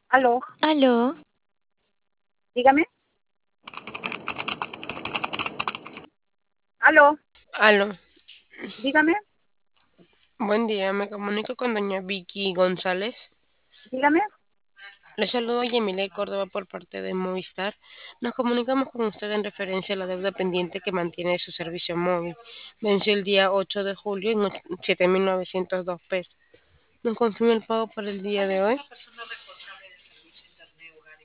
Aló, Aló, dígame. Aló, aló. dígame, Buen día, me comunico con doña Vicky González. dígame. Le saludo a Yemile Córdoba por parte de Movistar. Nos comunicamos con usted en referencia a la deuda pendiente que mantiene de su servicio móvil. Venció el día 8 de julio en 7.902 pesos. ¿Nos confirma el pago para el día de hoy?